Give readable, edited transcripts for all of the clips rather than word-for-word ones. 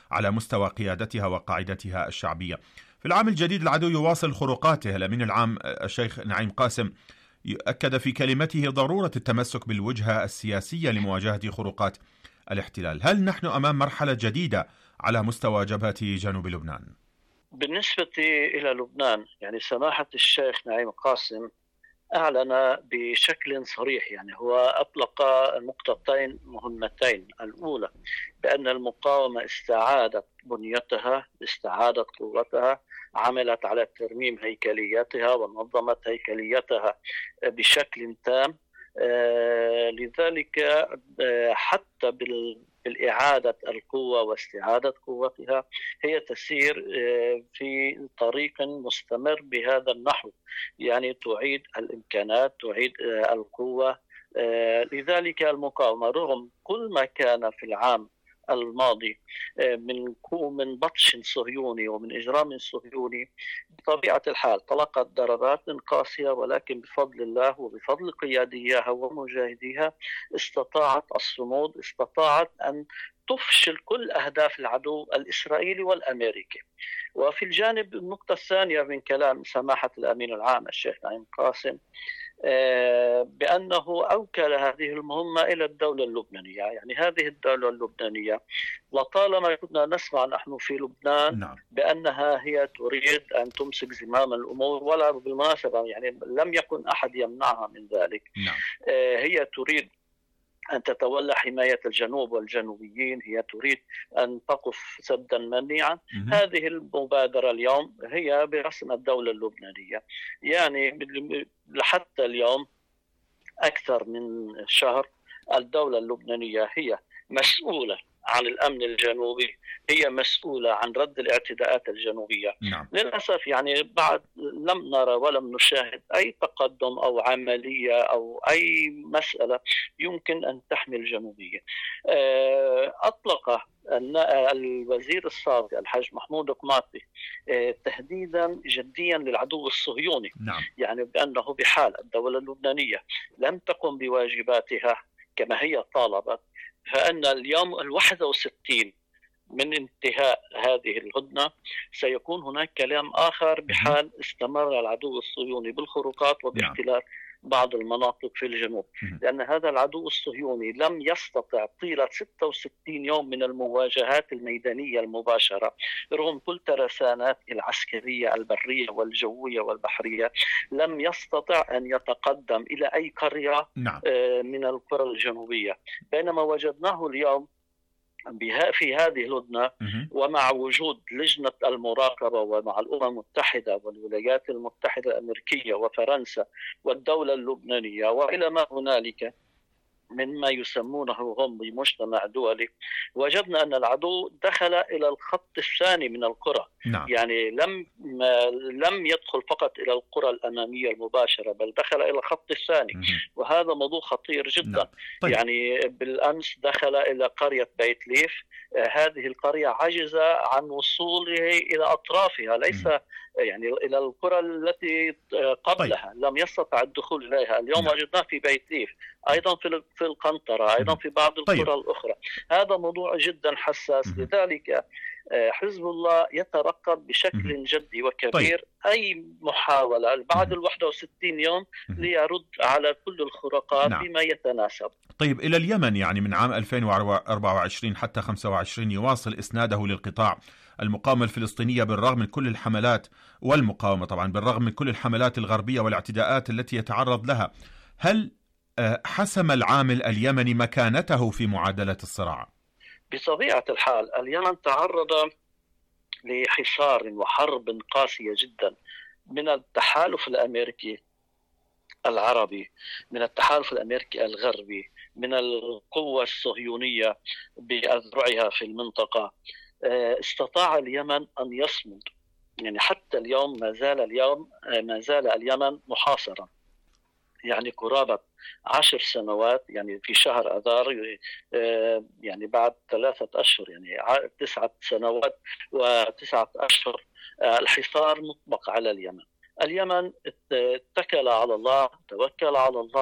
على مستوى قيادتها وقاعدتها الشعبية. في العام الجديد العدو يواصل خروقاته. الأمين العام الشيخ نعيم قاسم أكد في كلمته ضرورة التمسك بالوجهة السياسية لمواجهة خروقات الاحتلال. هل نحن أمام مرحلة جديدة على مستوى جبهة جنوب لبنان؟ بالنسبة إلى لبنان، يعني سماحة الشيخ نعيم قاسم أعلن بشكل صريح، يعني هو أطلق نقطتين مهمتين. الأولى بأن المقاومة استعادت بنيتها، استعادت قوتها، عملت على ترميم هيكلياتها ونظمت هيكلياتها بشكل تام. لذلك حتى بالإعادة القوة واستعادة قوتها هي تسير في طريق مستمر بهذا النحو، يعني تعيد الإمكانات، تعيد القوة. لذلك المقاومة رغم كل ما كان في العام الماضي من بطش صهيوني ومن إجرام صهيوني، بطبيعة الحال تلقت ضربات قاسية، ولكن بفضل الله وبفضل قياديها ومجاهديها استطاعت الصمود، استطاعت أن تفشل كل أهداف العدو الإسرائيلي والأمريكي. وفي الجانب النقطة الثانية من كلام سماحة الأمين العام الشيخ نعيم قاسم بأنه أوكل هذه المهمة إلى الدولة اللبنانية. يعني هذه الدولة اللبنانية لطالما كنا نسمع نحن في لبنان بأنها هي تريد أن تمسك زمام الأمور، ولا بالمناسبة يعني لم يكن أحد يمنعها من ذلك. هي تريد أن تتولى حماية الجنوب والجنوبيين، هي تريد أن تقف سدا منيعا. هذه المبادرة اليوم هي برسم الدولة اللبنانية. يعني حتى اليوم أكثر من شهر الدولة اللبنانية هي مسؤولة عن الأمن الجنوبي، هي مسؤولة عن رد الاعتداءات الجنوبية. للأسف يعني بعد لم نرى ولم نشاهد أي تقدم أو عملية أو أي مسألة يمكن أن تحمي الجنوبية. أطلق الوزير السابق الحاج محمود قماطي تهديدا جديا للعدو الصهيوني، يعني بأنه بحال الدولة اللبنانية لم تقم بواجباتها كما هي طالبت، فأن اليوم 61 من انتهاء هذه الهدنة سيكون هناك كلام آخر بحال استمر العدو الصهيوني بالخروقات وباحتلال بعض المناطق في الجنوب. لأن هذا العدو الصهيوني لم يستطع طيلة 66 يوم من المواجهات الميدانية المباشرة رغم كل ترساناته العسكرية البرية والجوية والبحرية، لم يستطع أن يتقدم إلى أي قرية من القرى الجنوبية. بينما وجدناه اليوم في هذه الهدنة ومع وجود لجنة المراقبة ومع الأمم المتحدة والولايات المتحدة الأمريكية وفرنسا والدولة اللبنانية وإلى ما هنالك مما يسمونه هم بمجتمع دولي، وجدنا أن العدو دخل إلى الخط الثاني من القرى. يعني لم يدخل فقط إلى القرى الأمامية المباشرة، بل دخل إلى الخط الثاني. وهذا موضوع خطير جدا. يعني بالأمس دخل إلى قرية بيت ليف. هذه القرية عجز عن وصوله إلى أطرافها، ليس يعني إلى القرى التي قبلها. لم يستطع الدخول إليها. اليوم وجدناه في بيت ليف، أيضا في القنطرة، أيضا في بعض القرى الأخرى. هذا موضوع جدا حساس. لذلك حزب الله يترقب بشكل جدي وكبير أي محاولة بعد 61 يوم ليرد على كل الخروقات بما يتناسب. طيب، إلى اليمن، يعني من عام 2024 حتى 25 يواصل إسناده للقطاع المقاومة الفلسطينية بالرغم من كل الحملات، والمقاومة طبعا بالرغم من كل الحملات الغربية والاعتداءات التي يتعرض لها. هل حسم العامل اليمني مكانته في معادلة الصراع؟ بطبيعة الحال اليمن تعرض لحصار وحرب قاسية جدا من التحالف الأمريكي العربي، من التحالف الأمريكي الغربي، من القوة الصهيونية بأذرعها في المنطقة. استطاع اليمن أن يصمد. يعني حتى اليوم ما زال اليمن محاصرا. يعني قرابة 10 سنوات، يعني في شهر أذار يعني بعد 3 أشهر، يعني 9 سنوات و9 أشهر الحصار مطبق على اليمن. اليمن اتكل على الله، توكل على الله،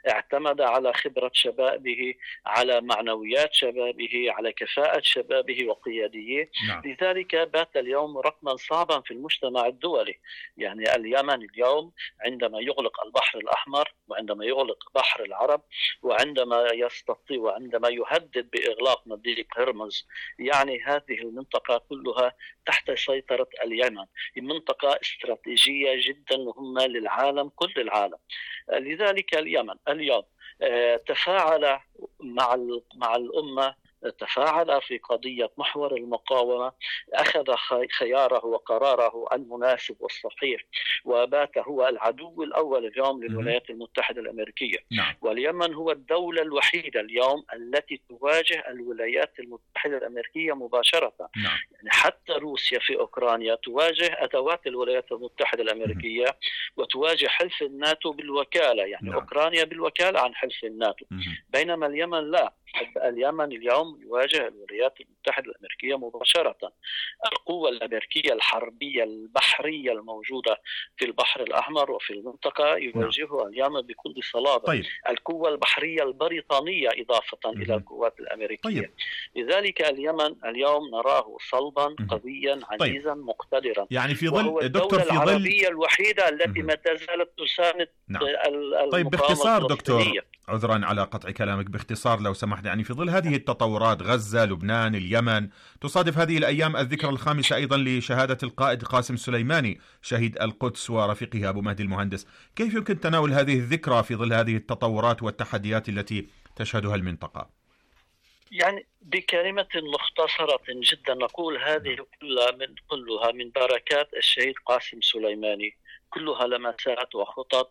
اعتمد على خبرة شبابه، على معنويات شبابه، على كفاءة شبابه وقياديه. لذلك بات اليوم رقما صعبا في المجتمع الدولي. يعني اليمن اليوم عندما يغلق البحر الأحمر، وعندما يغلق بحر العرب، وعندما يستطيع وعندما يهدد بإغلاق مضيق هرمز، يعني هذه المنطقة كلها تحت سيطرة اليمن. منطقة استراتيجية جدا مهمة للعالم، كل العالم. لذلك اليمن اليوم تفاعل مع الأمة، تفاعل في قضية محور المقاومة، أخذ خياره وقراره المناسب والصحيح، وبات هو العدو الأول اليوم للولايات المتحدة الأمريكية. واليمن هو الدولة الوحيدة اليوم التي تواجه الولايات المتحدة الأمريكية مباشرة. يعني حتى روسيا في أوكرانيا تواجه أدوات الولايات المتحدة الأمريكية، وتواجه حلف الناتو بالوكالة، يعني أوكرانيا بالوكالة عن حلف الناتو، بينما اليمن لا. اليمن اليوم يواجه الولايات المتحدة الأمريكية مباشرة. القوة الأمريكية الحربية البحرية الموجودة في البحر الأحمر وفي المنطقة يواجهها اليمن بكل صلابة. القوة البحرية البريطانية إضافة إلى القوات الأمريكية. لذلك اليمن اليوم نراه صلبا قويا عزيزا مقتدرا. يعني في ظل وهو الدولة العربية الوحيدة التي ما تزالت تساند المقاومة. طيب باختصار دكتور، عذرا على قطع كلامك، باختصار لو سمحت، يعني في ظل هذه التطورات، غزة، لبنان، اليمن، تصادف هذه الأيام الذكرى الخامسة أيضا لشهادة القائد قاسم سليماني شهيد القدس ورفيقه أبو مهدي المهندس. كيف يمكن تناول هذه الذكرى في ظل هذه التطورات والتحديات التي تشهدها المنطقة؟ يعني بكلمة مختصرة جدا نقول هذه كلها من بركات الشهيد قاسم سليماني، كلها لمسات وخطط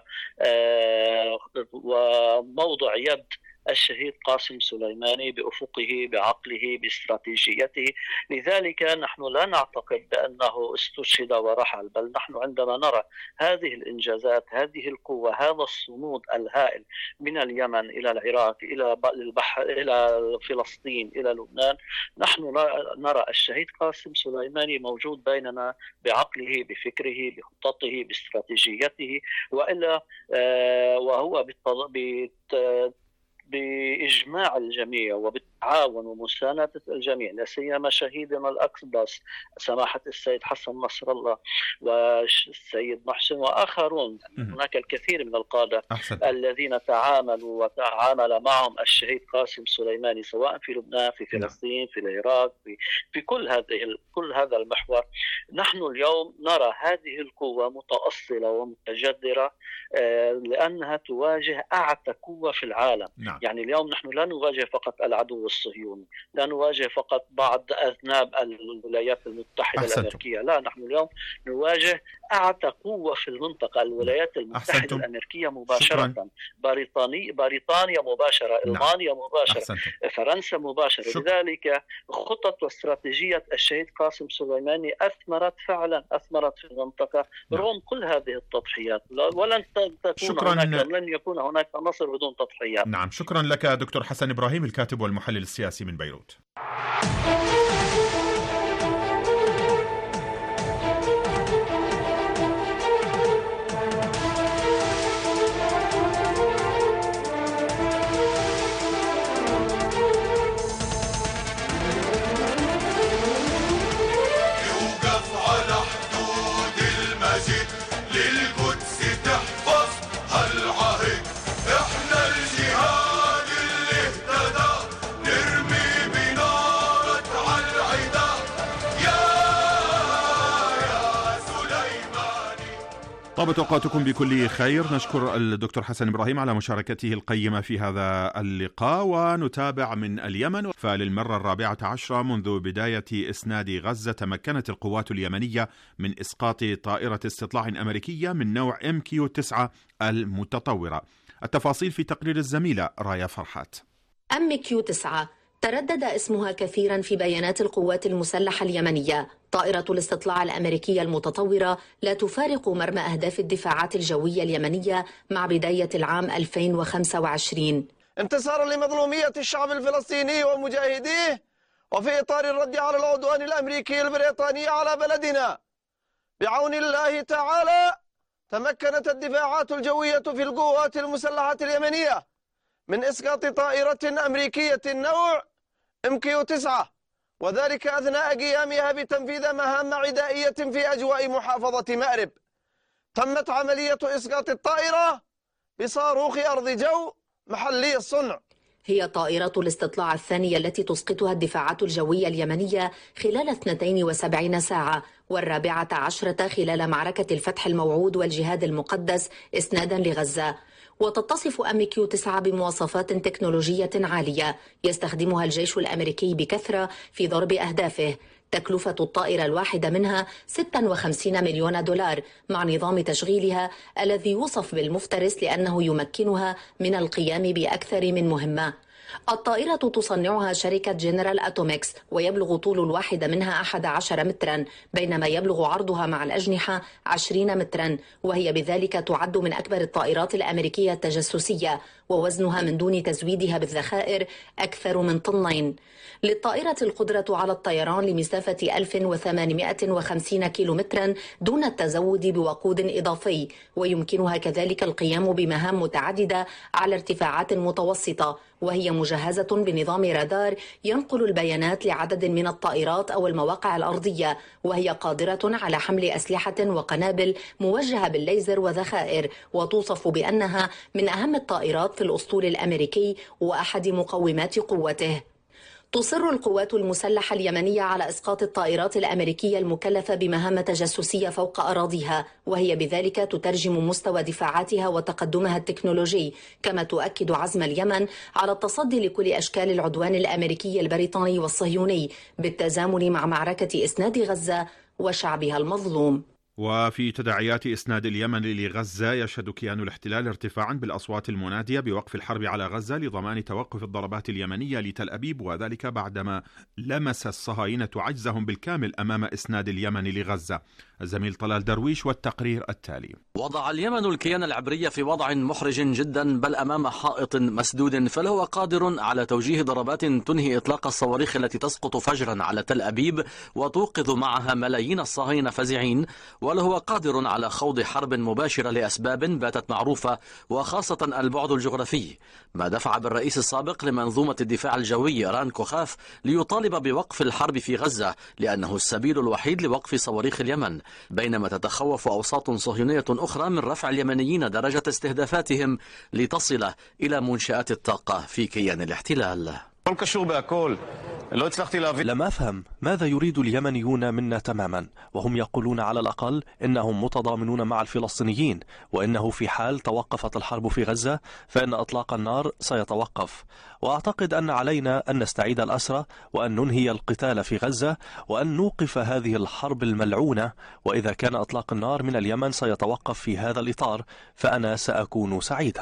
وموضع يد الشهيد قاسم سليماني بأفقه، بعقله، باستراتيجيته. لذلك نحن لا نعتقد بأنه استشهد ورحل، بل نحن عندما نرى هذه الإنجازات، هذه القوة، هذا الصمود الهائل من اليمن إلى العراق إلى البحر إلى فلسطين إلى لبنان، نحن نرى الشهيد قاسم سليماني موجود بيننا بعقله، بفكره، بخططه، باستراتيجيته، وإلا وهو بإجماع الجميع وبالتعاون ومساندة الجميع، لا سيما شهيدنا الأقدس سماحة السيد حسن نصر الله والسيد محسن وآخرون. هناك الكثير من القادة الذين تعاملوا وتعامل معهم الشهيد قاسم سليماني، سواء في لبنان، في فلسطين، في العراق، في كل هذا المحور. نحن اليوم نرى هذه القوة متأصلة ومتجذرة لأنها تواجه أعتى قوة في العالم. يعني اليوم نحن لا نواجه فقط العدو الصهيوني، لا نواجه فقط بعض أذناب الولايات المتحدة الأمريكية، لا، نحن اليوم نواجه أعتى قوة في المنطقة، الولايات المتحدة الأمريكية مباشرة، بريطانيا مباشرة، ألمانيا مباشرة، فرنسا مباشرة. لذلك خطط واستراتيجية الشهيد قاسم سليماني أثمرت فعلا، أثمرت في المنطقة رغم كل هذه التضحيات، ولن يكون هناك نصر بدون تضحيات. نعم، شكرا لك دكتور حسن إبراهيم، الكاتب والمحلل السياسي من بيروت. طابت أوقاتكم بكل خير. نشكر الدكتور حسن إبراهيم على مشاركته القيمة في هذا اللقاء، ونتابع من اليمن. فللمرة 14 منذ بداية إسناد غزة تمكنت القوات اليمنية من إسقاط طائرة استطلاع أمريكية من نوع MQ-9 المتطورة. التفاصيل في تقرير الزميلة رايا فرحات. MQ-9 تردد اسمها كثيرا في بيانات القوات المسلحة اليمنية. طائرة الاستطلاع الأمريكية المتطورة لا تفارق مرمى أهداف الدفاعات الجوية اليمنية مع بداية العام 2025. انتصارا لمظلومية الشعب الفلسطيني ومجاهديه، وفي إطار الرد على العدوان الأمريكي البريطاني على بلدنا، بعون الله تعالى تمكنت الدفاعات الجوية في القوات المسلحة اليمنية من إسقاط طائرة أمريكية النوع MQ-9، وذلك أثناء قيامها بتنفيذ مهام عدائية في أجواء محافظة مأرب. تمت عملية إسقاط الطائرة بصاروخ أرض جو محلي الصنع. هي طائرة الاستطلاع الثانية التي تسقطها الدفاعات الجوية اليمنية خلال 72 ساعة، والرابعة عشرة خلال معركة الفتح الموعود والجهاد المقدس إسنادا لغزة. وتتصف MQ-9 بمواصفات تكنولوجية عالية يستخدمها الجيش الأمريكي بكثرة في ضرب أهدافه. تكلفة الطائرة الواحدة منها 56 مليون دولار، مع نظام تشغيلها الذي يوصف بالمفترس لأنه يمكنها من القيام بأكثر من مهمة. الطائرة تصنعها شركة جنرال أتوميكس، ويبلغ طول الواحدة منها 11 مترا، بينما يبلغ عرضها مع الأجنحة 20 مترا، وهي بذلك تعد من أكبر الطائرات الأمريكية التجسسية، ووزنها من دون تزويدها بالذخائر أكثر من طنين. للطائرة القدرة على الطيران لمسافة 1850 كيلومترا دون التزود بوقود إضافي، ويمكنها كذلك القيام بمهام متعددة على ارتفاعات متوسطة، وهي مجهزة بنظام رادار ينقل البيانات لعدد من الطائرات أو المواقع الأرضية، وهي قادرة على حمل أسلحة وقنابل موجهة بالليزر وذخائر، وتوصف بأنها من أهم الطائرات في الأسطول الأمريكي وأحد مقومات قوته. تصر القوات المسلحة اليمنية على إسقاط الطائرات الأمريكية المكلفة بمهام تجسسية فوق أراضيها، وهي بذلك تترجم مستوى دفاعاتها وتقدمها التكنولوجي، كما تؤكد عزم اليمن على التصدي لكل أشكال العدوان الأمريكي البريطاني والصهيوني بالتزامن مع معركة إسناد غزة وشعبها المظلوم. وفي تداعيات إسناد اليمن لغزة، يشهد كيان الاحتلال ارتفاعا بالأصوات المنادية بوقف الحرب على غزة لضمان توقف الضربات اليمنية لتل أبيب، وذلك بعدما لمس الصهاينة عجزهم بالكامل أمام إسناد اليمن لغزة. الزميل طلال درويش والتقرير التالي. وضع اليمن الكيان العبري في وضع محرج جدا، بل أمام حائط مسدود، فهو قادر على توجيه ضربات تنهي إطلاق الصواريخ التي تسقط فجرا على تل أبيب وتوقظ معها ملايين الصهاينة فزعين، وله قادر على خوض حرب مباشرة لأسباب باتت معروفة، وخاصة البعد الجغرافي، ما دفع بالرئيس السابق لمنظومة الدفاع الجوي ران كوخاف ليطالب بوقف الحرب في غزة، لأنه السبيل الوحيد لوقف صواريخ اليمن، بينما تتخوف أوساط صهيونية أخرى من رفع اليمنيين درجة استهدافاتهم لتصل إلى منشآت الطاقة في كيان الاحتلال. لم أفهم ماذا يريد اليمنيون منا تماما، وهم يقولون على الأقل إنهم متضامنون مع الفلسطينيين، وإنه في حال توقفت الحرب في غزة فإن إطلاق النار سيتوقف. وأعتقد أن علينا أن نستعيد الأسرى وأن ننهي القتال في غزة وأن نوقف هذه الحرب الملعونة، وإذا كان إطلاق النار من اليمن سيتوقف في هذا الإطار فأنا سأكون سعيدا.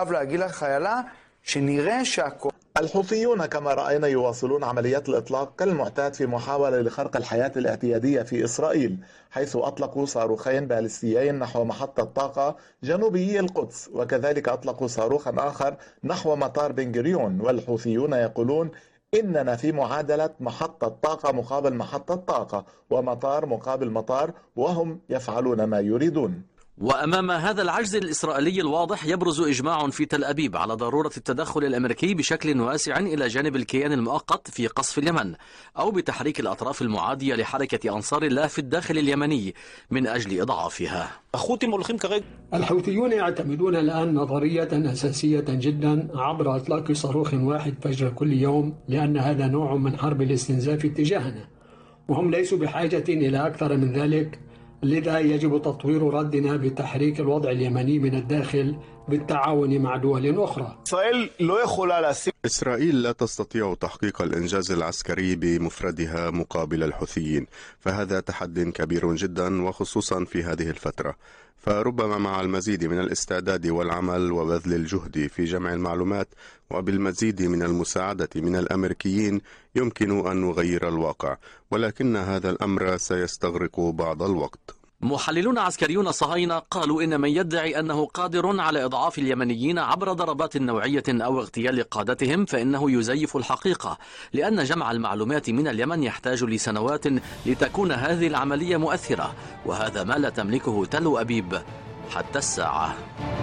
الحوثيون كما رأينا يواصلون عمليات الإطلاق كالمعتاد في محاولة لخرق الحياة الاعتيادية في إسرائيل، حيث أطلقوا صاروخين باليستيين نحو محطة طاقة جنوبي القدس، وكذلك أطلقوا صاروخا آخر نحو مطار بن غوريون. والحوثيون يقولون إننا في معادلة محطة طاقة مقابل محطة طاقة ومطار مقابل مطار، وهم يفعلون ما يريدون. وأمام هذا العجز الإسرائيلي الواضح يبرز إجماع في تل أبيب على ضرورة التدخل الأمريكي بشكل واسع إلى جانب الكيان المؤقت في قصف اليمن، أو بتحريك الأطراف المعادية لحركة أنصار الله في الداخل اليمني من أجل إضعافها. الحوثيون يعتمدون الآن نظرية أساسية جدا عبر إطلاق صاروخ واحد فجر كل يوم، لأن هذا نوع من حرب الاستنزاف تجاهنا، وهم ليسوا بحاجة إلى أكثر من ذلك. لذا يجب تطوير ردنا بتحريك الوضع اليمني من الداخل بالتعاون مع دول أخرى. إسرائيل لا تستطيع تحقيق الإنجاز العسكري بمفردها مقابل الحوثيين، فهذا تحد كبير جدا، وخصوصا في هذه الفترة. فربما مع المزيد من الاستعداد والعمل وبذل الجهد في جمع المعلومات وبالمزيد من المساعدة من الأمريكيين يمكن أن نغير الواقع، ولكن هذا الأمر سيستغرق بعض الوقت. محللون عسكريون صهاينة قالوا إن من يدعي أنه قادر على إضعاف اليمنيين عبر ضربات نوعية أو اغتيال قادتهم فإنه يزيف الحقيقة، لأن جمع المعلومات من اليمن يحتاج لسنوات لتكون هذه العملية مؤثرة، وهذا ما لا تملكه تل أبيب حتى الساعة.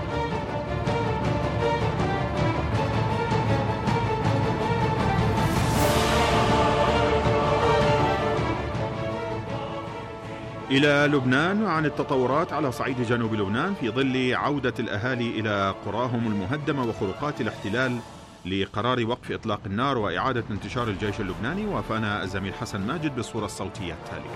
إلى لبنان وعن التطورات على صعيد جنوب لبنان في ظل عودة الأهالي إلى قراهم المهدمة وخروقات الاحتلال لقرار وقف إطلاق النار وإعادة انتشار الجيش اللبناني. وافانا الزميل حسن ماجد بالصورة الصوتية التالية.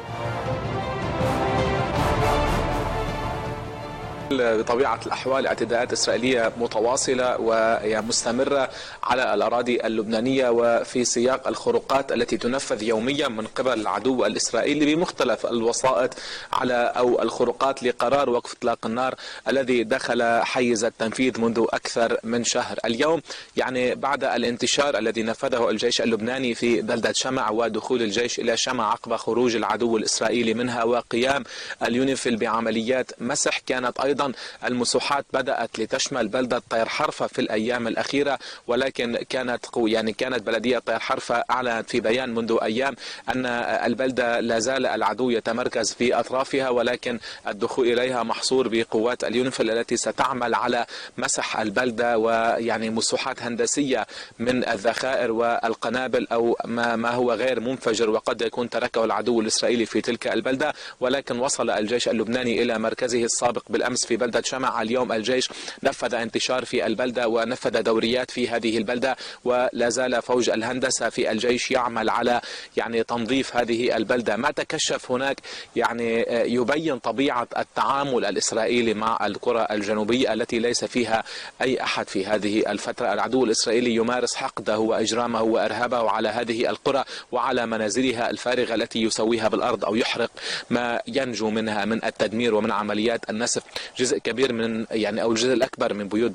بطبيعة الأحوال اعتداءات إسرائيلية متواصلة ومستمرة على الأراضي اللبنانية وفي سياق الخروقات التي تنفذ يوميا من قبل العدو الإسرائيلي بمختلف الوسائط أو الخروقات لقرار وقف إطلاق النار الذي دخل حيز التنفيذ منذ أكثر من شهر. اليوم يعني بعد الانتشار الذي نفذه الجيش اللبناني في بلدة شمع ودخول الجيش إلى شمع عقب خروج العدو الإسرائيلي منها وقيام اليونيفيل بعمليات مسح، كانت أيضا المساحات بدأت لتشمل بلدة طير حرفة في الأيام الأخيرة، ولكن كانت بلدية طير حرفة أعلنت في بيان منذ أيام أن البلدة لا زال العدو يتمركز في أطرافها، ولكن الدخول إليها محصور بقوات اليونيفيل التي ستعمل على مسح البلدة ويعني مساحات هندسية من الذخائر والقنابل أو ما هو غير منفجر وقد يكون تركه العدو الإسرائيلي في تلك البلدة. ولكن وصل الجيش اللبناني إلى مركزه السابق بالأمس في بلدة شمع. اليوم الجيش نفذ انتشار في البلدة ونفذ دوريات في هذه البلدة، ولا زال فوج الهندسة في الجيش يعمل على تنظيف هذه البلدة. ما تكشف هناك يبين طبيعة التعامل الإسرائيلي مع القرى الجنوبية التي ليس فيها أي أحد في هذه الفترة. العدو الإسرائيلي يمارس حقده وإجرامه وإرهابه على هذه القرى وعلى منازلها الفارغة التي يسويها بالأرض أو يحرق ما ينجو منها من التدمير ومن عمليات النسف. جزء كبير من أو الجزء الأكبر من بيوت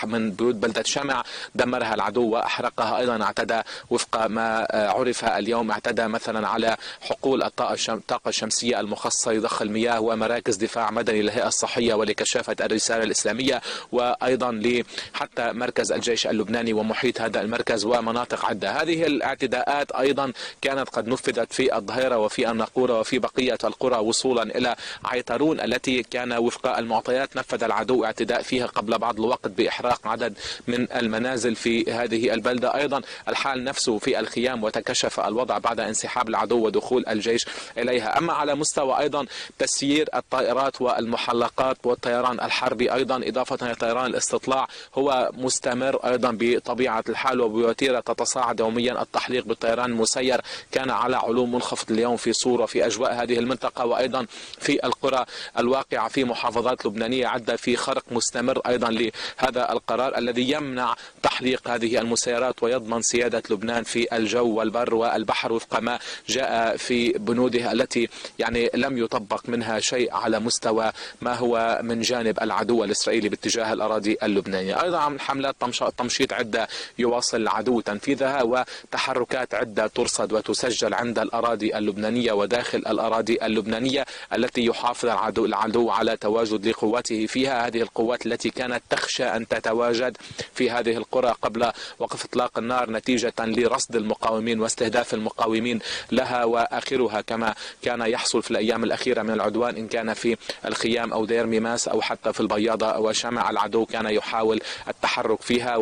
بلدة شمع دمرها العدو وأحرقها. أيضا اعتدى وفق ما عرف اليوم، اعتدى مثلا على حقول الطاقة الشمسية المخصصة لضخ المياه ومراكز دفاع مدني للهيئة الصحية ولكشافة الرسالة الإسلامية، وأيضا حتى مركز الجيش اللبناني ومحيط هذا المركز ومناطق عدة. هذه الاعتداءات أيضا كانت قد نفذت في الظهيرة وفي الناقورة وفي بقية القرى وصولا إلى عيطرون التي كان وفق المعطيات نفذ العدو اعتداء فيها قبل بعض الوقت بإحراق عدد من المنازل في هذه البلدة. أيضا الحال نفسه في الخيام وتكشف الوضع بعد انسحاب العدو ودخول الجيش إليها. أما على مستوى أيضا تسيير الطائرات والمحلقات والطيران الحربي أيضا إضافة إلى طيران الاستطلاع هو مستمر أيضا بطبيعة الحال وبوتيرة تتصاعد يوميا. التحليق بالطيران المسير كان على علوم منخفض اليوم في صورة في أجواء هذه المنطقة وأيضا في القرى الواقعة في محافظات لبنانية عدة في خرق مستمر أيضا لهذا القرار الذي يمنع تحليق هذه المسيرات ويضمن سيادة لبنان في الجو والبر والبحر وفق ما جاء في بنوده التي لم يطبق منها شيء على مستوى ما هو من جانب العدو الإسرائيلي باتجاه الأراضي اللبنانية. أيضا عن حملات تمشيط عدة يواصل العدو تنفيذها وتحركات عدة ترصد وتسجل عند الأراضي اللبنانية وداخل الأراضي اللبنانية التي يحافظ العدو على تواجد لقواته فيها. هذه القوات التي كانت تخشى أن تتواجد في هذه القرى قبل وقف إطلاق النار نتيجة لرصد المقاومين واستهداف المقاومين لها وآخرها كما كان يحصل في الأيام الأخيرة من العدوان إن كان في الخيام أو دير ميماس أو حتى في البياضة وشمع. العدو كان يحاول التحرك فيها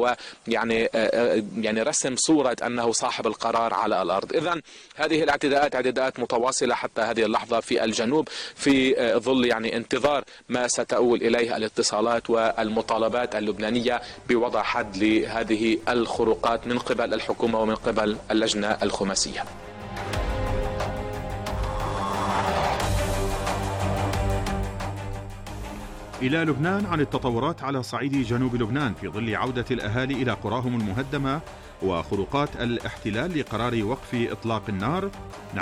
ويعني رسم صورة أنه صاحب القرار على الأرض. إذن هذه اعتداءات متواصلة حتى هذه اللحظة في الجنوب في ظل انتظار ما ستؤول إليه الاتصالات والمطالبات اللبنانية بوضع حد لهذه الخروقات من قبل الحكومة ومن قبل اللجنة الخماسية. إلى لبنان عن التطورات على صعيد جنوب لبنان في ظل عودة الأهالي إلى قراهم المهدمة وخروقات الاحتلال لقرار وقف إطلاق النار.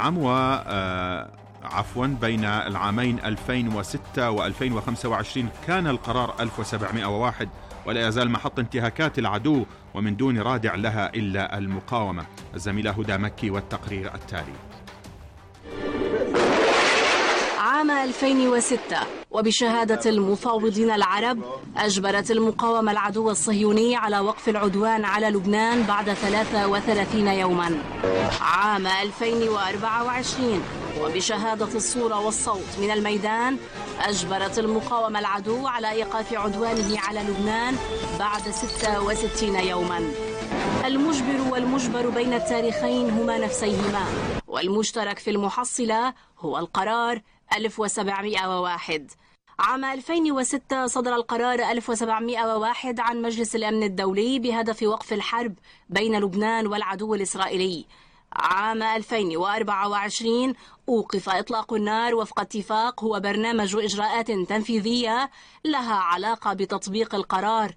بين العامين 2006 و2025 كان القرار 1701 ولا يزال محط انتهاكات العدو ومن دون رادع لها إلا المقاومة. الزميلة هدى مكي والتقرير التالي. عام 2006 وبشهادة المفاوضين العرب أجبرت المقاومة العدو الصهيوني على وقف العدوان على لبنان بعد 33 يوما. عام 2024 وبشهادة الصورة والصوت من الميدان أجبرت المقاومة العدو على إيقاف عدوانه على لبنان بعد 66 يوما. المجبر والمجبر بين التاريخين هما نفسيهما، والمشترك في المحصلة هو القرار 1701. عام 2006 صدر القرار 1701 عن مجلس الأمن الدولي بهدف وقف الحرب بين لبنان والعدو الإسرائيلي. عام 2024 أوقف إطلاق النار وفق اتفاق هو برنامج إجراءات تنفيذية لها علاقة بتطبيق القرار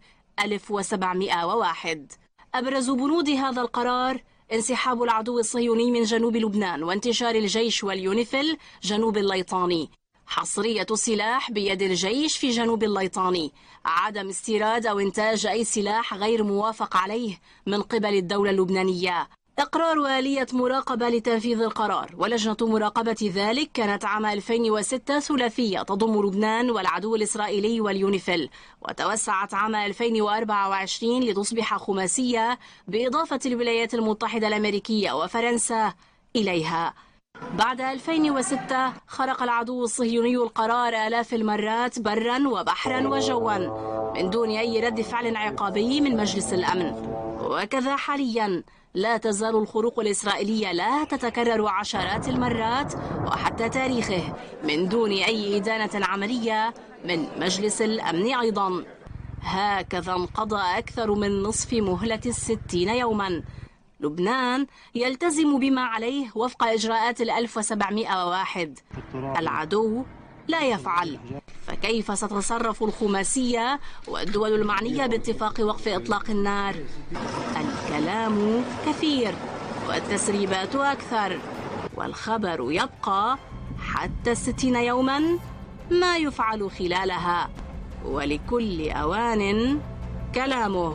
1701. أبرز بنود هذا القرار انسحاب العدو الصهيوني من جنوب لبنان وانتشار الجيش واليونيفيل جنوب الليطاني، حصرية السلاح بيد الجيش في جنوب الليطاني، عدم استيراد أو إنتاج أي سلاح غير موافق عليه من قبل الدولة اللبنانية، إقرار آلية مراقبة لتنفيذ القرار، ولجنة مراقبة ذلك كانت عام 2006 ثلاثية تضم لبنان والعدو الإسرائيلي واليونيفيل، وتوسعت عام 2024 لتصبح خماسية بإضافة الولايات المتحدة الأمريكية وفرنسا إليها. بعد 2006 خرق العدو الصهيوني القرار آلاف المرات برا وبحرا وجوا من دون أي رد فعل عقابي من مجلس الأمن، وكذا حاليا لا تزال الخروق الإسرائيلية لا تتكرر عشرات المرات وحتى تاريخه من دون أي إدانة عملية من مجلس الأمن أيضا. هكذا انقضى أكثر من نصف مهلة 60 يوما. لبنان يلتزم بما عليه وفق إجراءات 1701. العدو لا يفعل، فكيف ستتصرف الخماسية والدول المعنية باتفاق وقف إطلاق النار؟ الكلام كثير والتسريبات أكثر، والخبر يبقى حتى 60 يوما ما يفعل خلالها، ولكل أوان كلامه.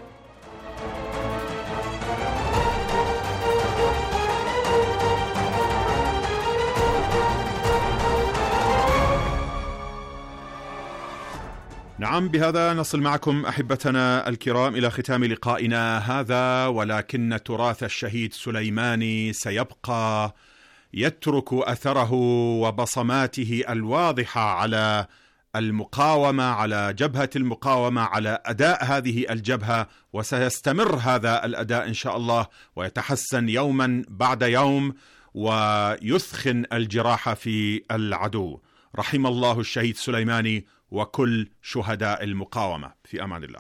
نعم، بهذا نصل معكم أحبتنا الكرام إلى ختام لقائنا هذا، ولكن تراث الشهيد سليماني سيبقى يترك أثره وبصماته الواضحة على المقاومة، على جبهة المقاومة، على أداء هذه الجبهة، وسيستمر هذا الأداء إن شاء الله ويتحسن يوما بعد يوم ويثخن الجراح في العدو. رحم الله الشهيد سليماني وكل شهداء المقاومة. في أمان الله.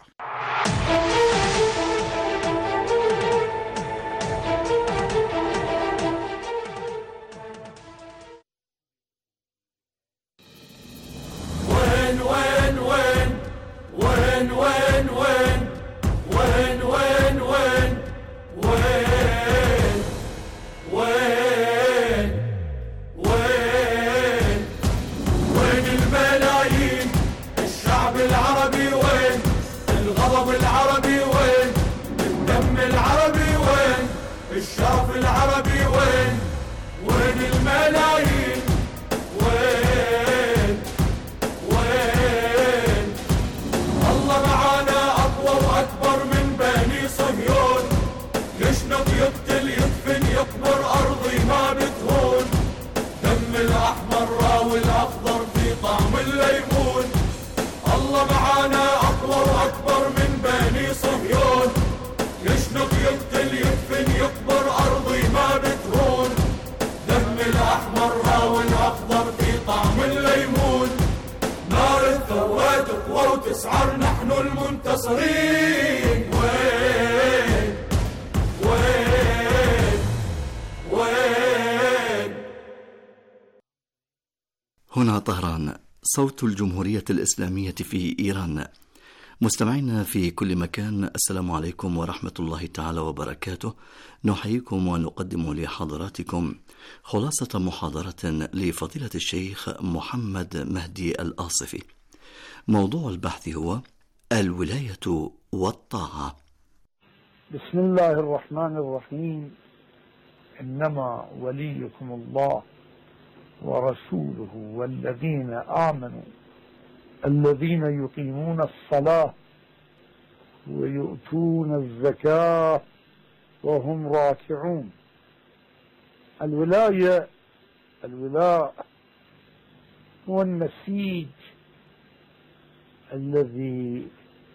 وين وين وين وين وين وين وين وين وين وين وين وين وين الملايين، الشعب العربي وين، الغضب العربي وين، الدم العربي وين، الشرف العربي وين، وين الملايين وين وين. الله معانا أقوى وأكبر من بني صهيون، يشنق يقتل يدفن يكبر أرضي ما بتهون، دم الأحمر راوي الأخضر في طعم الليمون. الله معانا أقوى وأكبر من بني صهيون، يشنق يقتل يدفن يكبر أرضي ما بتهون، دم الأحمر راوي الأخضر في طعم الليمون. نار الثورة تقوى وتسعر، نحن المنتصرين. وين وين وين. هنا طهران، صوت الجمهورية الإسلامية في إيران. مستمعينا في كل مكان، السلام عليكم ورحمة الله تعالى وبركاته. نحييكم ونقدم لحضراتكم خلاصة محاضرة لفضيلة الشيخ محمد مهدي الآصفي. موضوع البحث هو الولاية والطاعة. بسم الله الرحمن الرحيم. إنما وليكم الله ورسوله والذين آمنوا الذين يقيمون الصلاة ويؤتون الزكاة وهم راكعون. الولاء هو النسيج الذي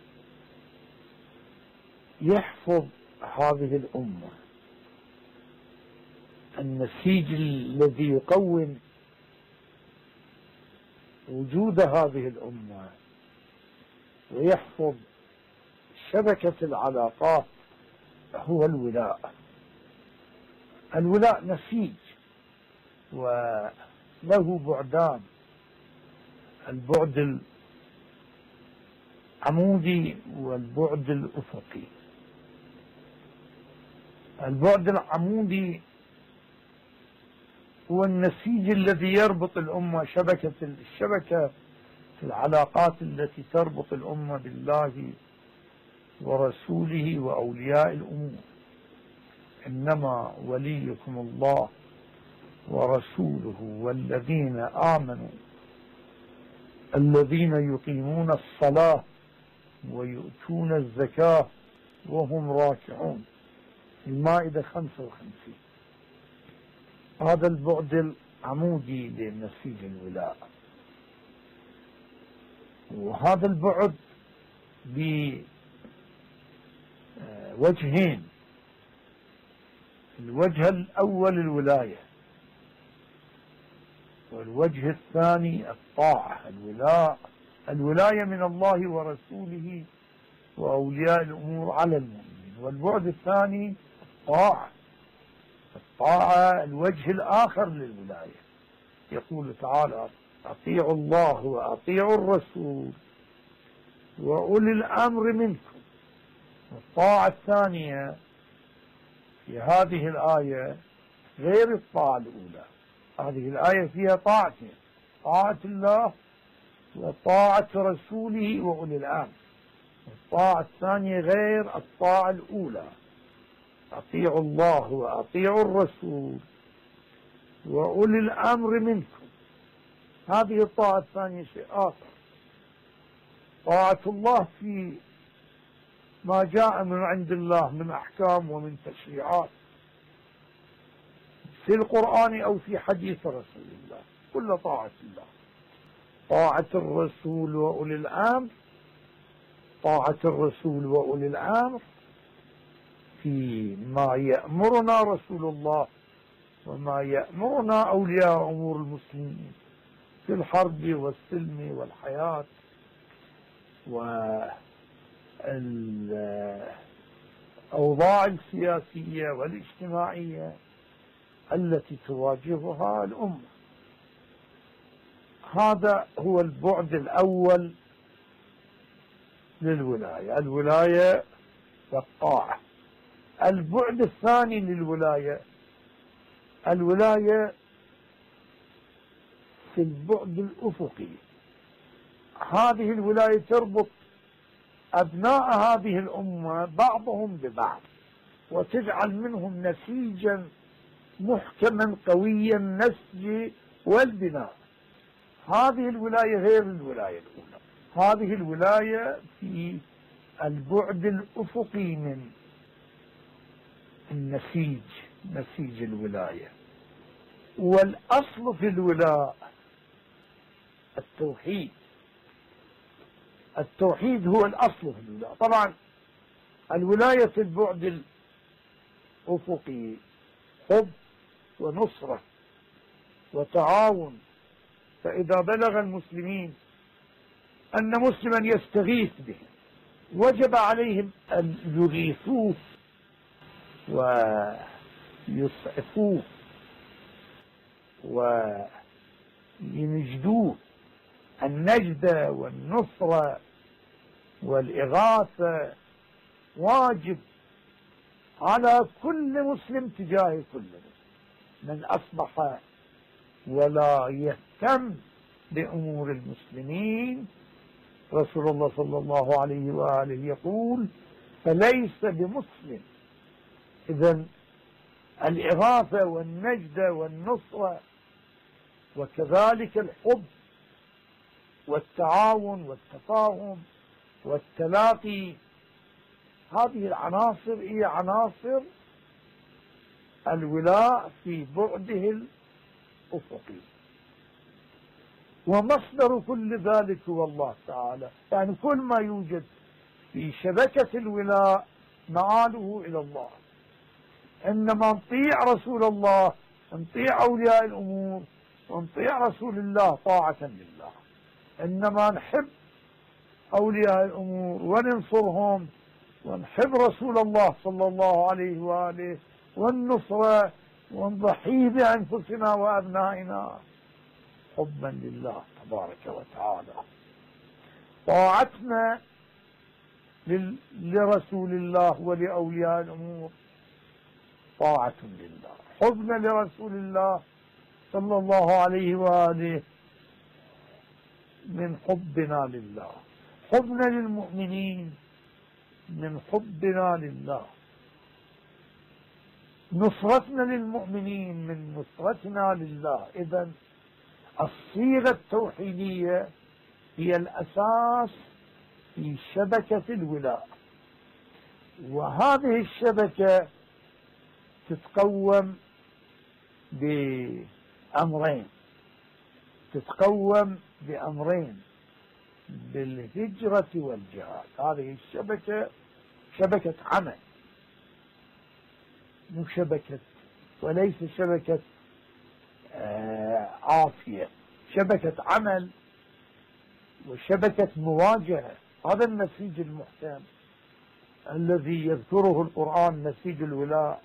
يحفظ هذه الأمة، النسيج الذي يقوم وجود هذه الأمة ويحفظ شبكة العلاقات هو الولاء. الولاء نسيج وله بعدان، البعد العمودي والبعد الأفقي. البعد العمودي هو النسيج الذي يربط الأمة، الشبكة في العلاقات التي تربط الأمة بالله ورسوله وأولياء الأمور. إنما وليكم الله ورسوله والذين آمنوا الذين يقيمون الصلاة ويؤتون الزكاة وهم راكعون. المائدة 55. هذا البعد العمودي لنسيج الولاء، وهذا البعد بوجهين. الوجه الأول الولاية، والوجه الثاني الطاعة. الولاية من الله ورسوله وأولياء الأمور على المؤمنين، والبعد الثاني الطاعة الوجه الآخر للولاية. يقول تعالى: أطيعوا الله وأطيعوا الرسول وأولي الأمر منكم. الطاعة الثانية في هذه الآية غير الطاعة الأولى. هذه الآية فيها طاعتين: طاعة الله وطاعة رسوله وأولي الأمر. الطاعة الثانية غير الطاعة الأولى: أطيعوا الله وأطيعوا الرسول وأولي الأمر منكم. هذه الطاعة الثانية شيء آخر. طاعة الله في ما جاء من عند الله من أحكام ومن تشريعات في القرآن أو في حديث رسول الله، كل طاعة الله. طاعة الرسول وأولي الأمر، طاعة الرسول وأولي الأمر في ما يأمرنا رسول الله وما يأمرنا أولياء أمور المسلمين في الحرب والسلم والحياة والأوضاع السياسية والاجتماعية التي تواجهها الأمة. هذا هو البعد الأول للولاية، الولاية والطاعة. البعد الثاني للولاية، الولاية في البعد الأفقي. هذه الولاية تربط أبناء هذه الأمة بعضهم ببعض وتجعل منهم نسيجا محكما قويا النسج والبناء. هذه الولاية غير الولاية الأولى. هذه الولاية في البعد الأفقي من النسيج، نسيج الولاية. والأصل في الولاء التوحيد. التوحيد هو الأصل في الولاء. طبعا الولاية في البعد الأفقي حب ونصرة وتعاون. فإذا بلغ المسلمين أن مسلما يستغيث به وجب عليهم أن يغيثوه ويسعفوه وينجدوه. النجدة والنصرة والإغاثة واجب على كل مسلم تجاه كل مسلم. من أصبح ولا يهتم بأمور المسلمين، رسول الله صلى الله عليه وآله يقول: فليس بمسلم. إذن الإغاثة والنجدة والنصرة وكذلك الحب والتعاون والتفاهم والتلاقي. هذه العناصر هي عناصر الولاء في بعده الأفقي، ومصدر كل ذلك هو الله تعالى. يعني كل ما يوجد في شبكة الولاء مآله إلى الله. إنما نطيع رسول الله، نطيع أولياء الأمور، ونطيع رسول الله طاعة لله. إنما نحب أولياء الأمور وننصرهم، ونحب رسول الله صلى الله عليه وآله، والنصرة، ونضحي بأنفسنا وأبنائنا حبا لله تبارك وتعالى. طاعتنا لرسول الله ولأولياء الأمور طاعة لله. حبنا لرسول الله صلى الله عليه وآله من حبنا لله. حبنا للمؤمنين من حبنا لله. نصرتنا للمؤمنين من نصرتنا لله. إذن الصيغة التوحيدية هي الأساس في شبكة الولاء، وهذه الشبكة تتقوم بأمرين. بالهجرة والجهاد. هذه الشبكة شبكة عمل، مو شبكة، وليس شبكة عافية، شبكة عمل وشبكة مواجهة. هذا النسيج المحكم الذي يذكره القرآن، نسيج الولاء،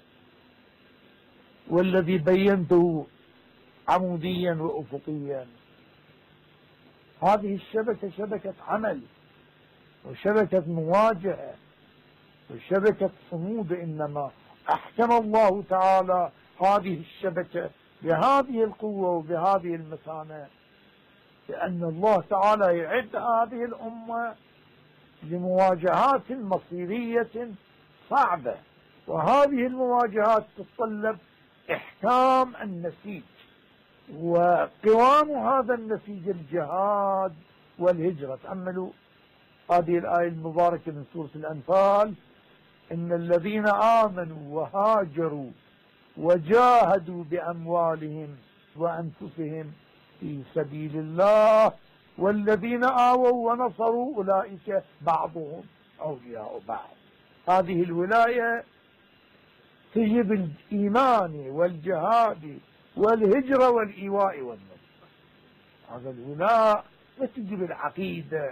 والذي بينته عموديا وأفقيا. هذه الشبكة شبكة عمل وشبكة مواجهة وشبكة صمود. إنما أحكم الله تعالى هذه الشبكة بهذه القوة وبهذه المتانة، لأن الله تعالى يعد هذه الأمة لمواجهات مصيرية صعبة، وهذه المواجهات تتطلب إحكام النسيج، وقوام هذا النسيج الجهاد والهجرة. تأملوا هذه الآية المباركة من سورة الأنفال: إن الذين آمنوا وهاجروا وجاهدوا بأموالهم وأنفسهم في سبيل الله والذين آووا ونصروا أولئك بعضهم أولياء بعض. هذه الولاية تجي بالإيمان والجهاد والهجرة والإيواء والنصر. هذا الولاء ما تجي بالعقيدة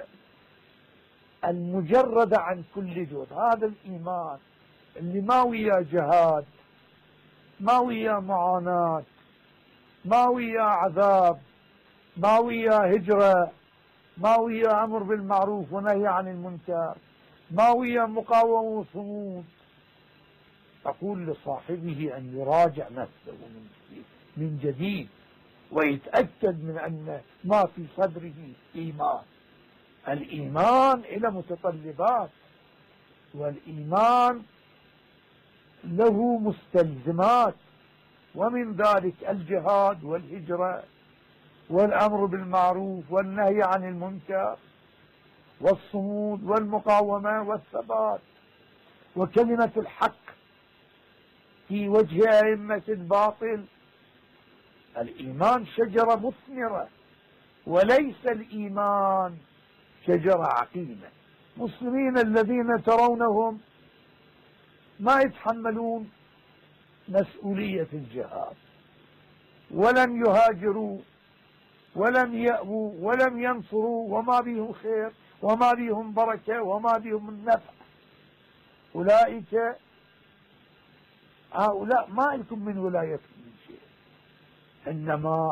المجردة عن كل جهد. هذا الإيمان اللي ما وياه جهاد، ما وياه معاناة، ما وياه عذاب، ما وياه هجرة، ما وياه أمر بالمعروف ونهي عن المنكر، ما وياه مقاومة وصمود. أقول لصاحبه أن يراجع نفسه من جديد ويتأكد من أن ما في صدره إيمان. الإيمان إلى متطلبات، والإيمان له مستلزمات، ومن ذلك الجهاد والهجرة والأمر بالمعروف والنهي عن المنكر والصمود والمقاومة والثبات وكلمة الحق في وجه أئمة الباطل. الإيمان شجرة مثمرة، وليس الإيمان شجرة عقيمة. مسلمين الذين ترونهم ما يتحملون مسؤولية الجهاد، ولم يهاجروا ولم يأبوا ولم ينصروا، وما بهم خير وما بهم بركة وما بهم النفع. أولئك هؤلاء ما لكم من ولايتكم من شيء، إنما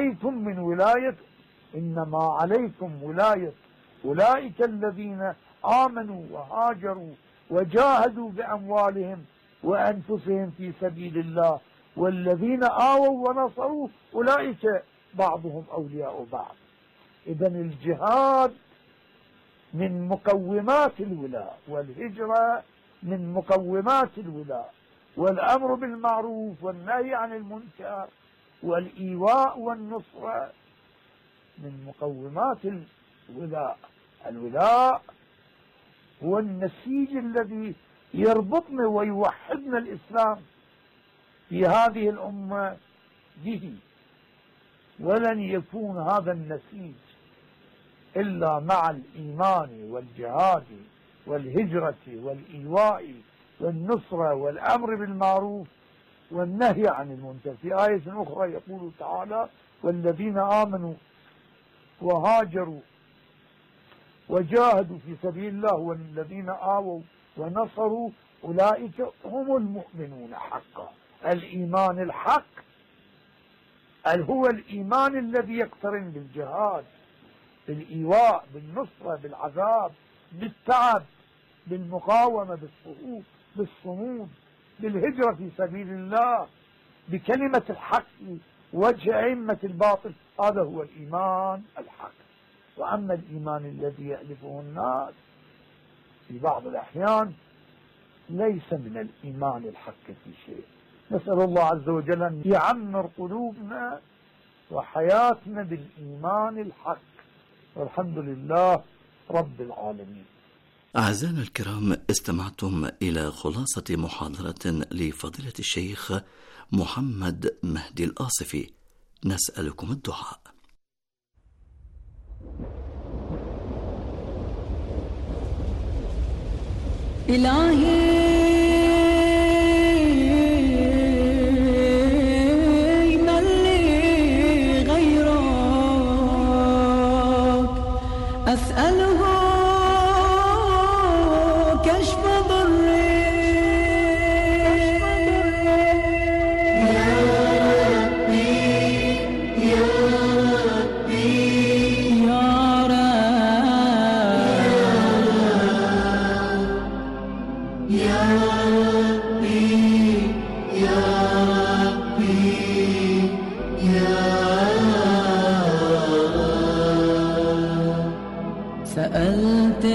عليكم ولاية أولئك الذين آمنوا وهاجروا وجاهدوا بأموالهم وأنفسهم في سبيل الله والذين آووا ونصروا أولئك بعضهم أولياء بعض. إذن الجهاد من مقومات الولاء، والهجرة من مقومات الولاء، والأمر بالمعروف والنهي عن المنكر والإيواء والنصرة من مقومات الولاء. الولاء هو النسيج الذي يربطنا ويوحدنا الإسلام في هذه الأمة به، ولن يكون هذا النسيج إلا مع الإيمان والجهاد والهجرة والإيواء والنصرة والأمر بالمعروف والنهي عن المنكر. في آية أخرى يقول تعالى: والذين آمنوا وهاجروا وجاهدوا في سبيل الله والذين آووا ونصروا أولئك هم المؤمنون حقا. الإيمان الحق هو الإيمان الذي يقترن بالجهاد، بالإيواء، بالنصرة، بالعذاب، بالتعب، بالمقاومة، بالصمود، بالهجرة في سبيل الله، بكلمة الحق وجه أئمة الباطل. هذا هو الإيمان الحق. وأما الإيمان الذي يألفه الناس في بعض الأحيان ليس من الإيمان الحق في شيء. نسأل الله عز وجل أن يعمر قلوبنا وحياتنا بالإيمان الحق، والحمد لله رب العالمين. أعزائنا الكرام، استمعتم إلى خلاصة محاضرة لفضيلة الشيخ محمد مهدي الآصفي. نسألكم الدعاء. إلهي من لي غيرك أسأله كشف ضري يا ربي يا ربي يا سألت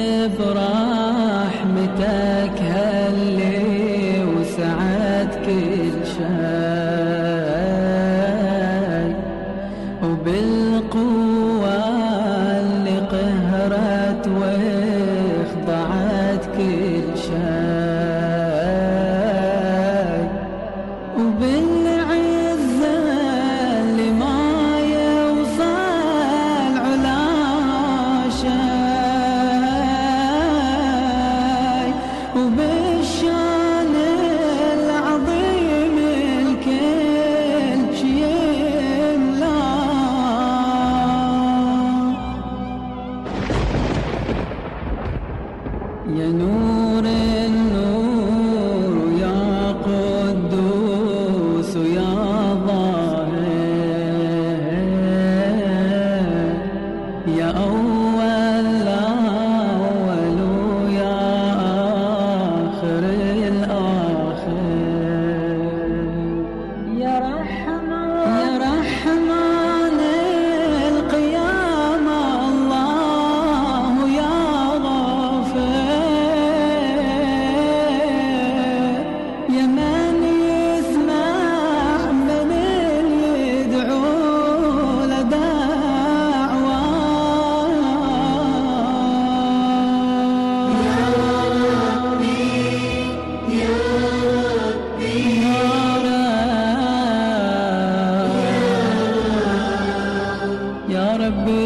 برحمتك هاللي وسعت كل شيء، وبالقوة اللي قهرت واخضعت كل شيء، وبالعزة اللي ما يوصل علا شيء، وبالشان العظيم الكل شي يملا. يا نور النور يا قدوس يا ظاهر، يا أول الأول ويا آخر الآخر، يا رحمن القيامة الله يا غافر، يا من يسمع من يدعو لدعوة، يا ربي يا ربي يا ربي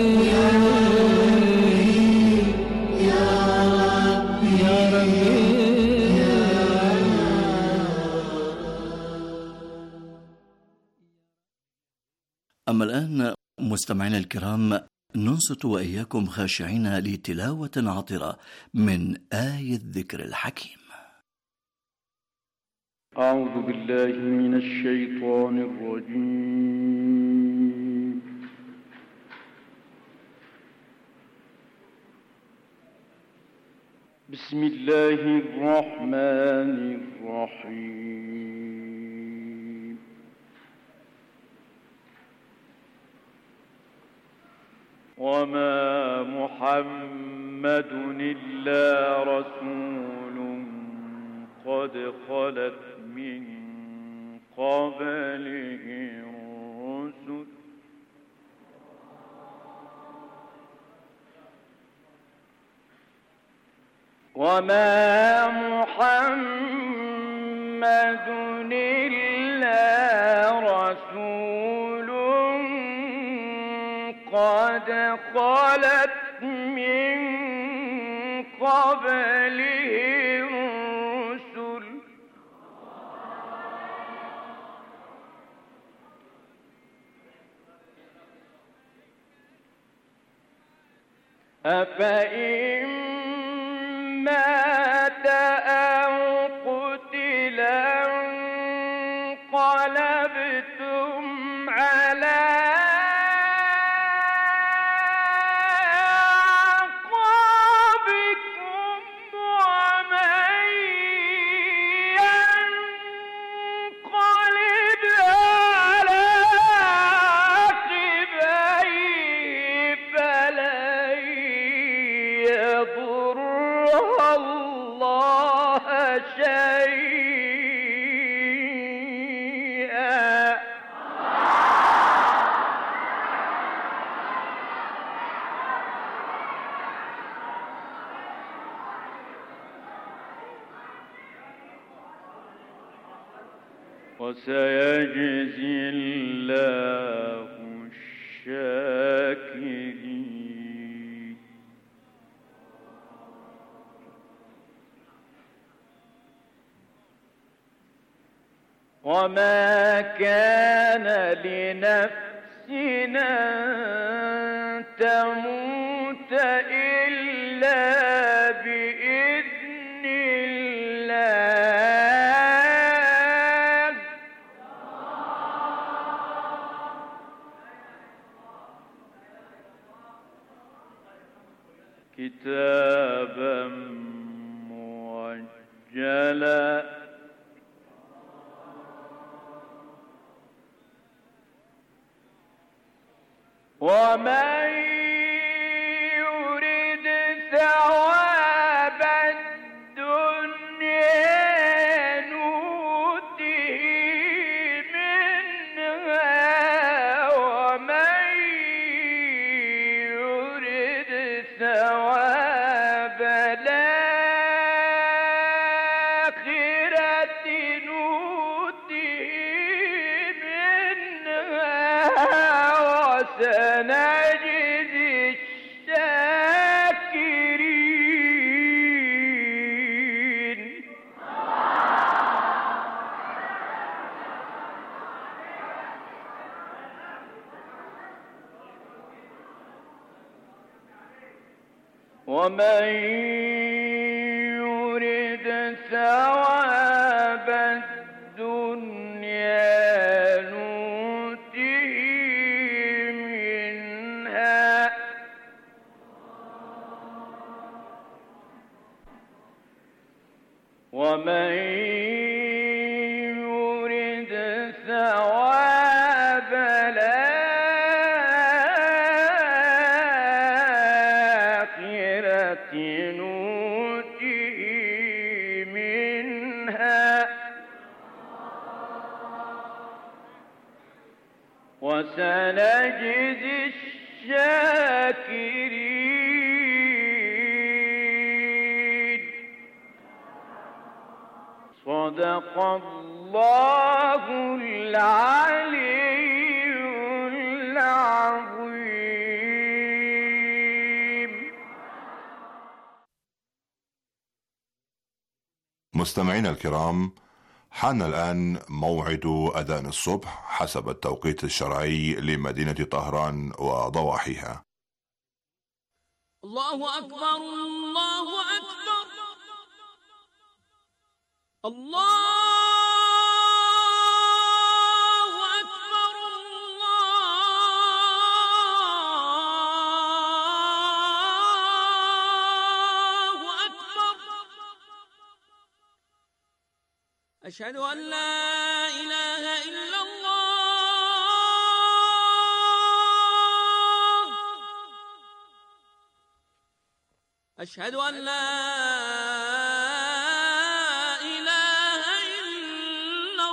يا ربي. أما الآن مستمعينا الكرام، ننصت وإياكم خاشعين لتلاوة عطرة من آية الذكر الحكيم. أعوذ بالله من الشيطان الرجيم. بسم الله الرحمن الرحيم. وما محمد إلا رسول قد خلت من قبله الرسل وما محمد إلا رسول قد خلت من قبله الرسل أفإن مات أو قتل انقلبتم على أعقابكم ومن ينقلب على عقبيه فلن يضر الله شيئا وسيجزي الله الشاكرين وما كان لنفس أن تموت إلا بإذن الله كتابا مؤجلا ومن يرد ثواب الدنيا نؤته منها ومن يرد ثواب الآخرة نؤته منها وسنجزي الشاكرين ومن يرد ثواب الدنيا نؤته منها ومن يرد ثواب الآخرة نؤته منها وسنجزي الشاكرين صدق الله العلي العظيم. مستمعينا الكرام، حان الآن موعد أذان الصبح حسب التوقيت الشرعي لمدينة طهران وضواحيها. الله أكبر الله أكبر الله أكبر الله أكبر أشهد أن لا إله إلا الله أشهد أن لا إله إلا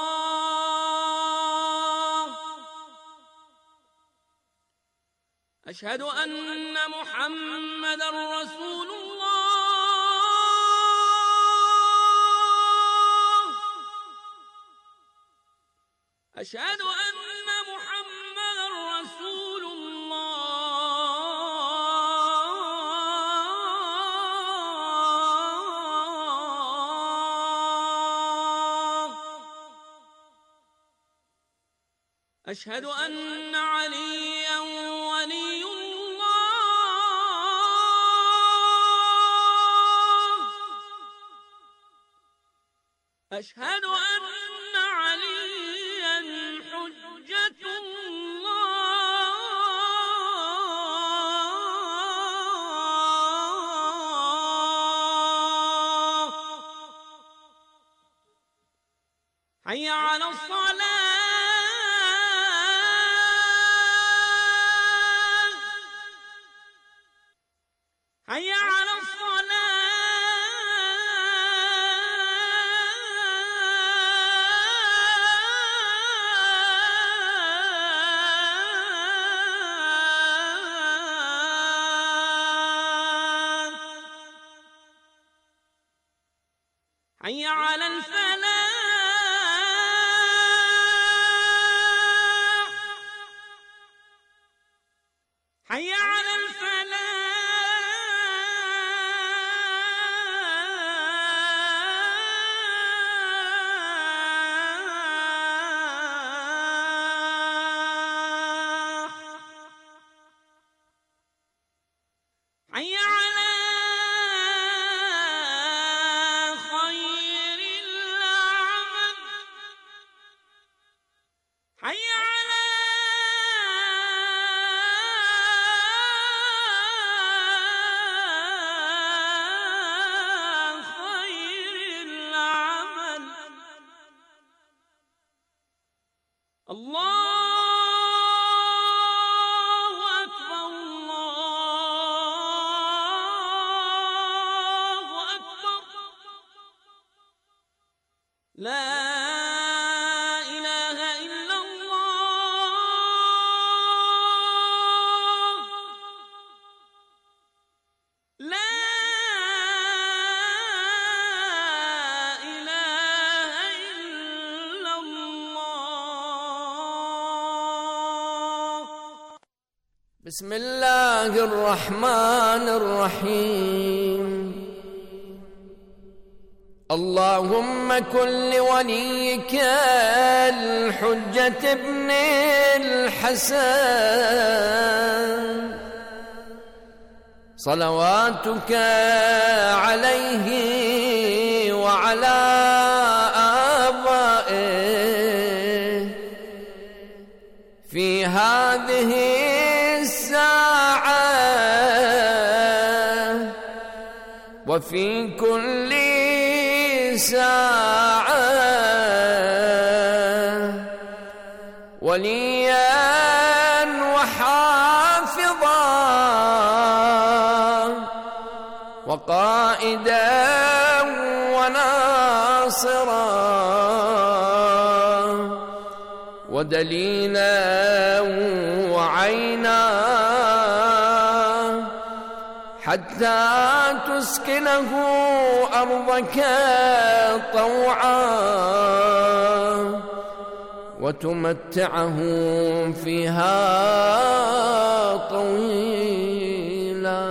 الله أشهد أن محمد رسول الله. أشهد أن محمد رسول الله. أشهد أن عليا ولي الله. أشهد أن عليا حجة الله. حي على الصلاة. حي على الصلاة. حي على الفلاح. حي على الفلاح. حي على خير العمل. حي على خير العمل. الله أكبر. الله أكبر. لا إله إلا الله. لا إله إلا الله. بسم الله الرحمن الرحيم. اللهم كن لوليك الحجة ابن الحسن صلواتك عليه وعلى آبائه في هذه الساعة وفي كل ساعة وليا وحافظا وقائدا وناصرا ودليلا وعينا حتى تسكنه أرضك طوعا وتمتعه فيها طويلا.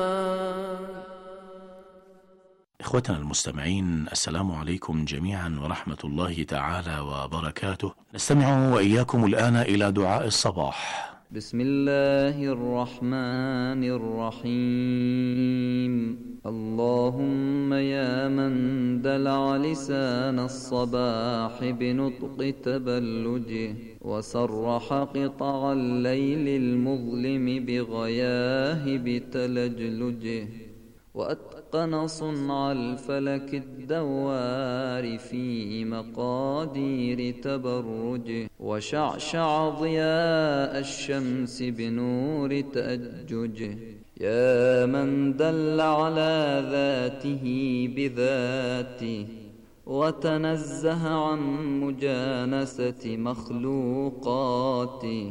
إخوتنا المستمعين، السلام عليكم جميعا ورحمة الله تعالى وبركاته. نستمع وإياكم الآن إلى دعاء الصباح. بسم الله الرحمن الرحيم. اللهم يا من دلع لسان الصباح بنطق تبلجه وسرح قطع الليل المظلم بغياهب تلجلجه وأتقن صنع الفلك الدوار في مقادير تبرجه وشعشع ضياء الشمس بنور تأججه. يا من دل على ذاته بذاته وتنزه عن مجانسة مخلوقاته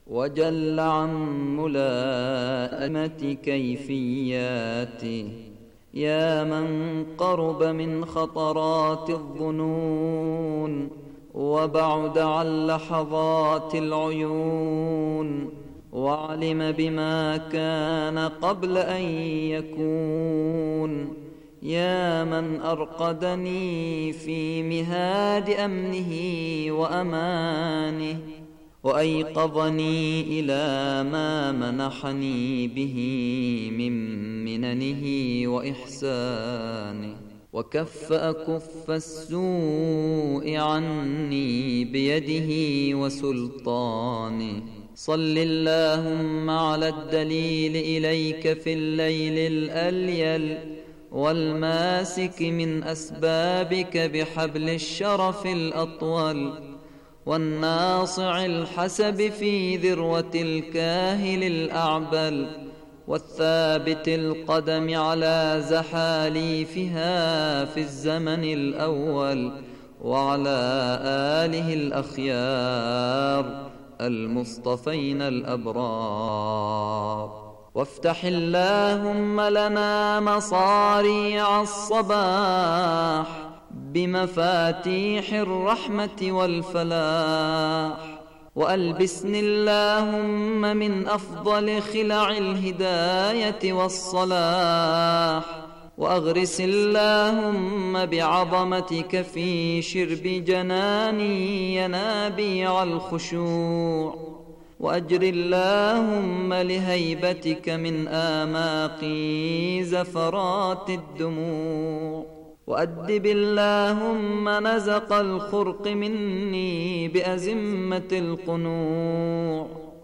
وجل عن ملائمة كيفياته، يا من قرب من خطرات الظنون وبعد عن لحظات العيون، وعلم بما كان قبل أن يكون، يا من أرقدني في مهاد أمنه وأمانه، وأيقظني إلى ما منحني به من مننه وإحسانه، وكف أكف السوء عني بيده وسلطانه. صل اللهم على الدليل إليك في الليل الأليل، والماسك من أسبابك بحبل الشرف الأطول، والناصع الحسب في ذروة الكاهل الأعبل، والثابت القدم على زحاليفها في الزمن الأول، وعلى آله الأخيار المصطفين الأبرار. وافتح اللهم لنا مصاريع الصباح بمفاتيح الرحمة والفلاح، وألبسني اللهم من أفضل خلع الهداية والصلاح، وأغرس اللهم بعظمتك في شرب جناني ينابيع الخشوع، وأجر اللهم لهيبتك من آماقي زفرات الدموع، وأدب اللهم نزق الخرق مني بأزمة القنوع.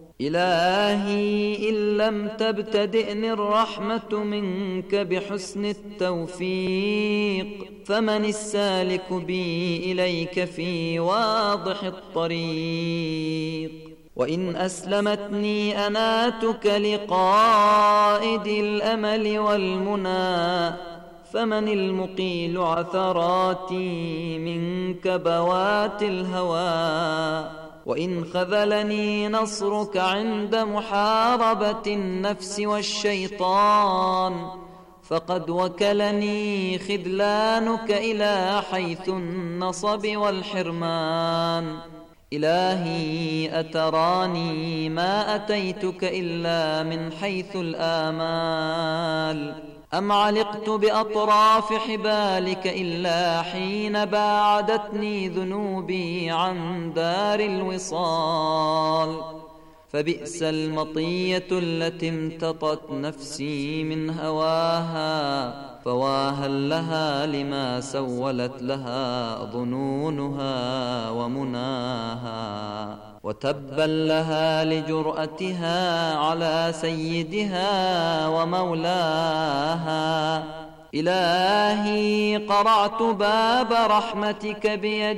إلهي إن لم تبتدئني الرحمة منك بحسن التوفيق، فمن السالك بي إليك في واضح الطريق. وإن أسلمتني أناتك لقائد الأمل والمنى، فمن المقيل عثراتي من كبوات الهوى. وإن خذلني نصرك عند محاربة النفس والشيطان، فقد وكلني خذلانك إلى حيث النصب والحرمان. إلهي أتراني ما أتيتك إلا من حيث الآمال، أم علقت بأطراف حبالك إلا حين باعدتني ذنوبي عن دار الوصال. فبئس المطية التي امتطت نفسي من هواها، فواها لها لما سولت لها ظنونها ومناها، وتبا لها لجرأتها على سيدها ومولاها. إلهي قرعت باب رحمتك بيد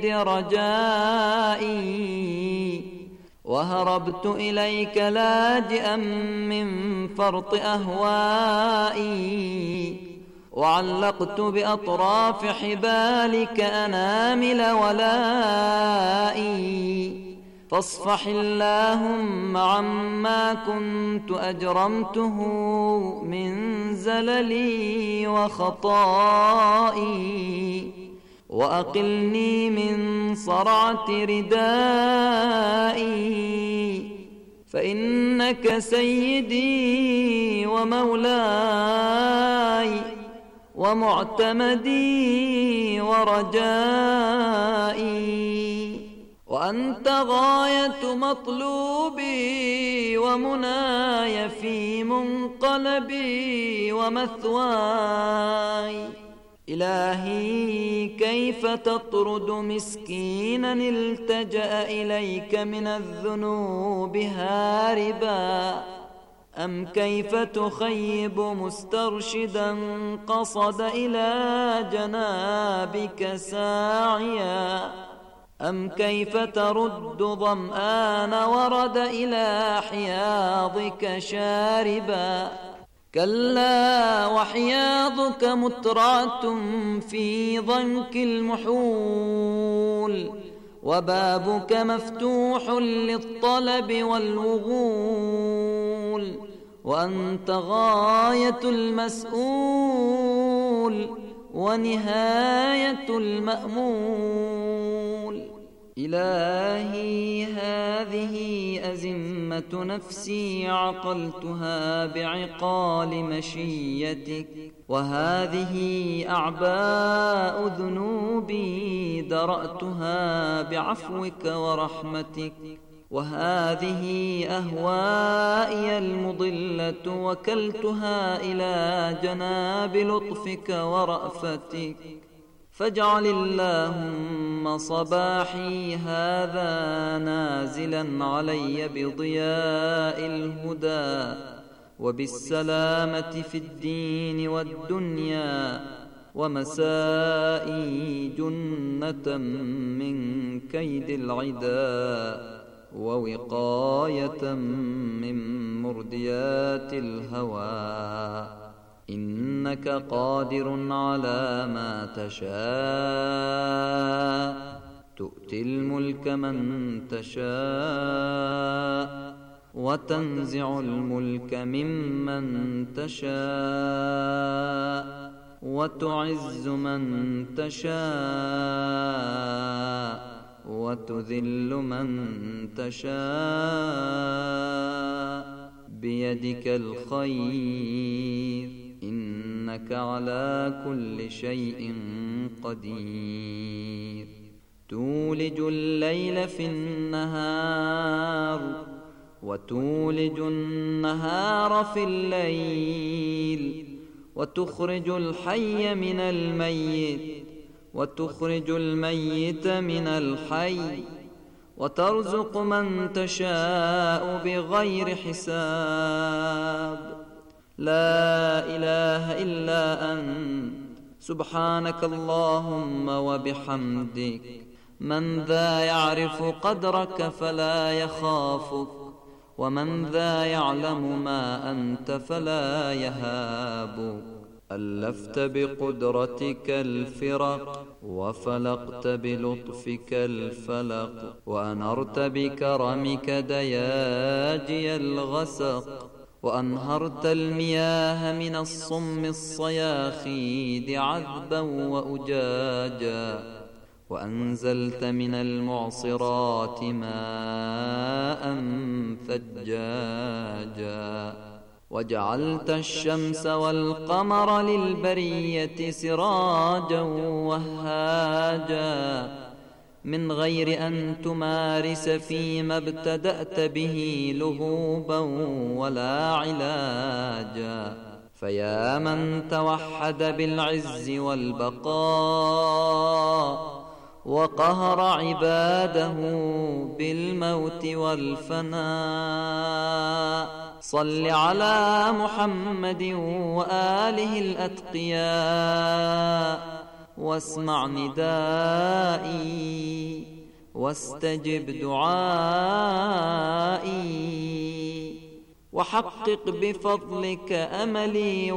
رجائي، وهربت إليك لاجئا من فرط أهوائي، وعلقت بأطراف حبالك أنامل ولائي. فاصفح اللهم عما كنت أجرمته من زللي وخطائي، وأقلني من صرعة ردائي، فإنك سيدي ومولاي ومعتمدي ورجائي، وأنت غاية مطلوبي ومناي في منقلبي ومثواي. إلهي كيف تطرد مسكينا التجأ إليك من الذنوب هاربا، أم كيف تخيب مسترشدا قصد إلى جنابك ساعيا، أم كيف ترد ظمآن ورد إلى حياضك شاربا. كلا وحياضك مترعة في ضنك المحول، وبابك مفتوح للطلب والوغول، وأنت غاية المسؤول ونهاية المأمول. إلهي هذه أزمة نفسي عقلتها بعقال مشيتك، وهذه أعباء ذنوبي درأتها بعفوك ورحمتك، وهذه أهوائي المضلة وكلتها إلى جناب لطفك ورأفتك. فاجعل اللهم صباحي هذا نازلا علي بضياء الهدى وبالسلامة في الدين والدنيا، ومسائي جنة من كيد العداء ووقاية من مرديات الهوى. إنك قادر على ما تشاء، تؤتي الملك من تشاء وتنزع الملك ممن تشاء وتعز من تشاء وتذل من تشاء، بيدك الخير، إنك على كل شيء قدير. تولج الليل في النهار وتولج النهار في الليل، وتخرج الحي من الميت وتخرج الميت من الحي، وترزق من تشاء بغير حساب. لا إله إلا أنت سبحانك اللهم وبحمدك. من ذا يعرف قدرك فلا يخافك، ومن ذا يعلم ما أنت فلا يهابك. ألفت بقدرتك الفرق وفلقت بلطفك الفلق، وأنرت بكرمك دياجي الغسق، وأنهرت المياه من الصم الصياخيد عذبا وأجاجا، وأنزلت من المعصرات ماء ثجاجا، وجعلت الشمس والقمر للبرية سراجا وهاجا، من غير أن تمارس فيما ابتدأت به لهوبا ولا علاجا. فيا من توحد بالعز والبقاء وقهر عباده بالموت والفناء، صل على محمد وآله الأتقياء، واسمع ندائي واستجب دعائي، وحقق بفضلك أملي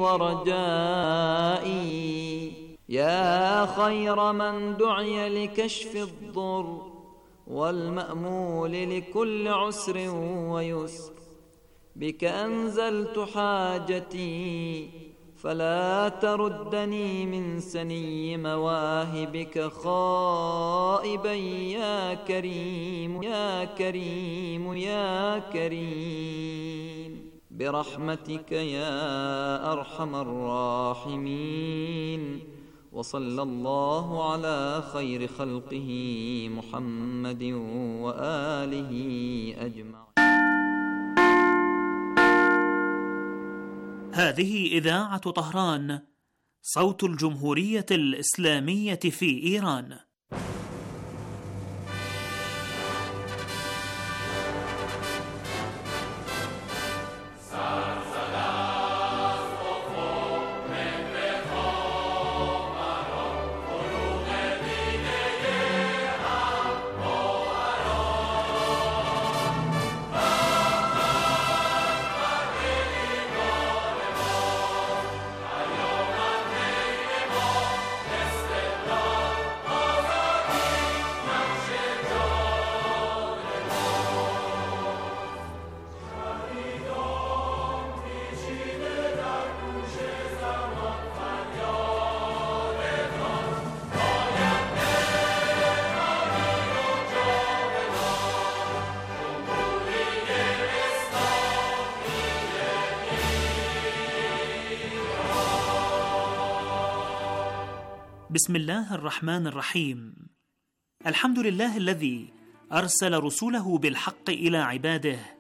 ورجائي. يا خير من دعي لكشف الضر والمأمول لكل عسر ويسر، بك أنزلت حاجتي فلا تردني من سني مواهبك خائبا يا كريم يا كريم يا كريم، برحمتك يا أرحم الراحمين. وصلى الله على خير خلقه محمد وآله أجمعين. هذه إذاعة طهران، صوت الجمهورية الإسلامية في إيران. Oh بسم الله الرحمن الرحيم. الحمد لله الذي أرسل رسوله بالحق إلى عباده